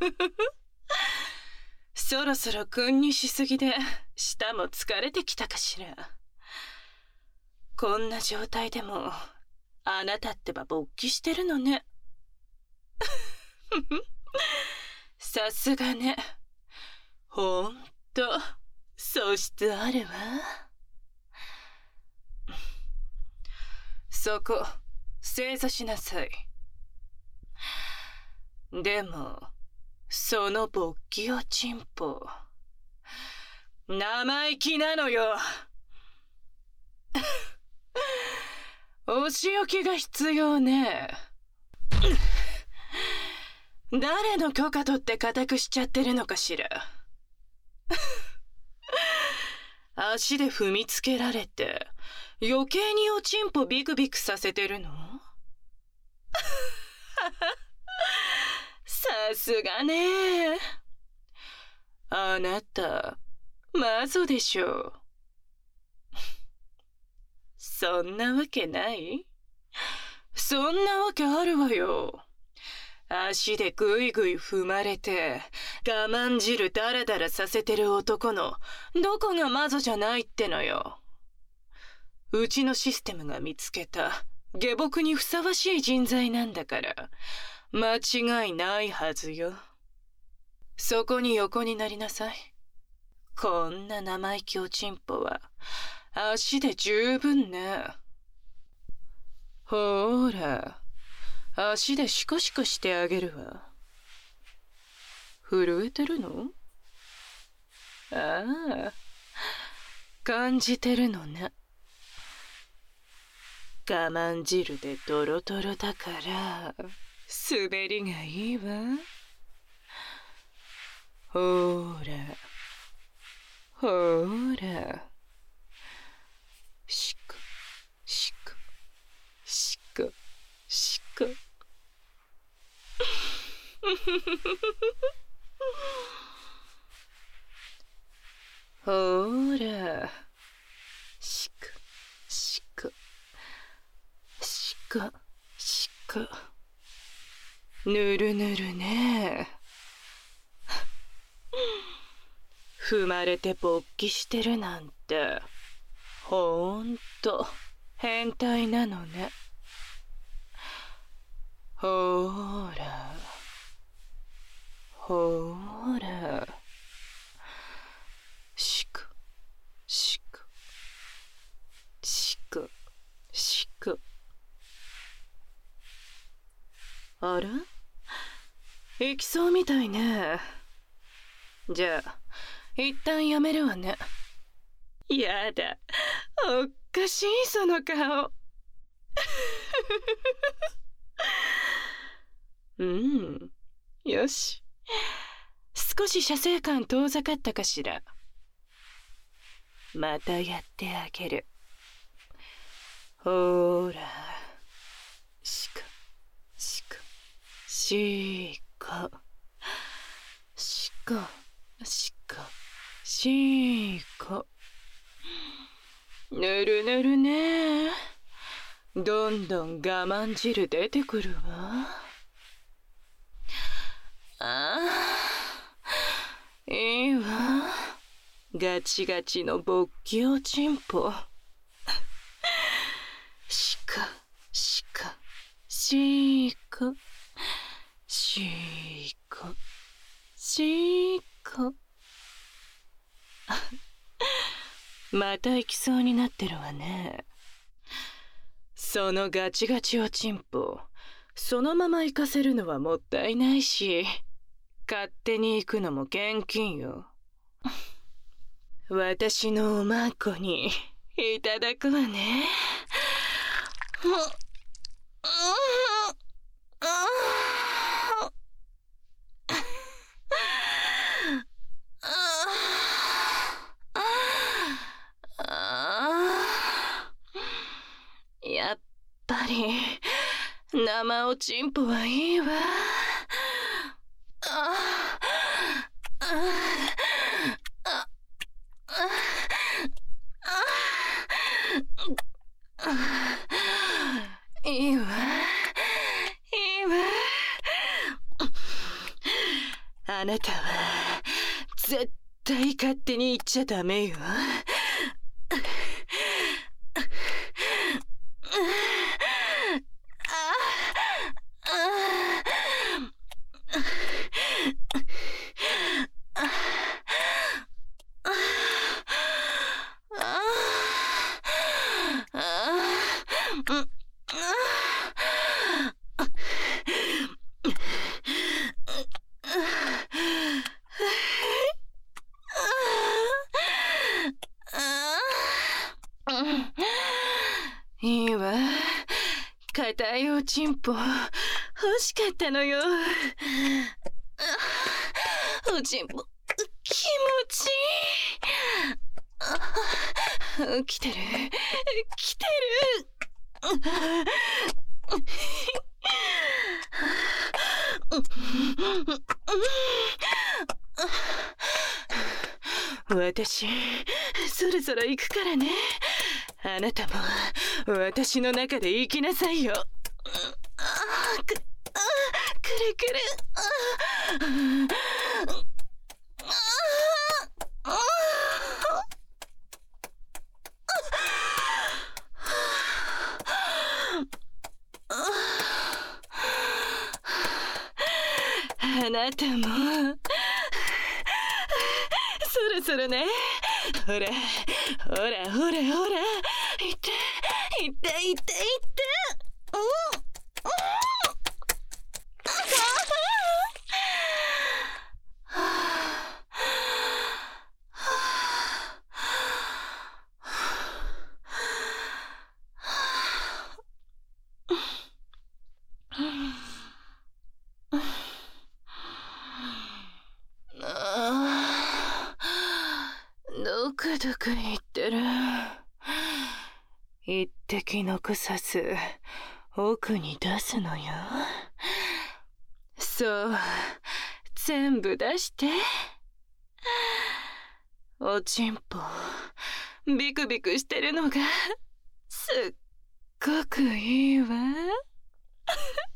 そろそろ君にしすぎで舌も疲れてきたかしら。こんな状態でもあなたってば勃起してるのね。さすがね。ほんと素質あるわ。そこ正座しなさい。でもその勃起おちんぽ生意気なのよ。お仕置きが必要ね。誰の許可取って固くしちゃってるのかしら。足で踏みつけられて余計におちんぽビクビクさせてるの？さすがね。あなたマゾでしょ。そんなわけない？そんなわけあるわよ。足でぐいぐい踏まれて我慢汁ダラダラさせてる男のどこがマゾじゃないってのよ。うちのシステムが見つけた下僕にふさわしい人材なんだから間違いないはずよ。そこに横になりなさい。こんな生意気おちんぽは足で十分ね。ほーら、足でシコシコしてあげるわ。震えてるの？ああ、感じてるのね。我慢汁でドロドロだから滑りがいいわ。ほーら、ほーら、シコシコシコシコ。ほーら、シコシコシコシコ。ぬるぬるね。踏まれて勃起してるなんてほんと変態なのね。ほーらほーら、シコシコシコシコ。あら？行きそうみたいね。じゃあ一旦やめるわね。やだ、おっかしいその顔。よし。少し射精感遠ざかったかしら。またやってあげる。ほーら、シコシコシコシコシコシコ。ぬるぬるね。どんどん我慢汁出てくるわ。ああ、いいわ。ガチガチの勃起おちんぽ。シコシコシコシコシコ。また行きそうになってるわね。そのガチガチおちんぽそのまま行かせるのはもったいないし、勝手に行くのも現金よ。私のおまんこにいただくわね。やっぱり生おちんぽはいいわ。いいわいいわ。 あなたは絶対勝手に言っちゃダメよ。いいわ。硬いおちんぽ欲しかったのよ。おちんぽ気持ちいい。来てる来てる。私そろそろ行くからね。あなたも私の中で生きなさいよ。くるくる。あなたもそろそろね。ほらほらほらほら、いっていっていっていって。どこどこ行ってる。一滴残さず奥に出すのよ。そう、全部出して。おちんぽビクビクしてるのがすっごくいいわ。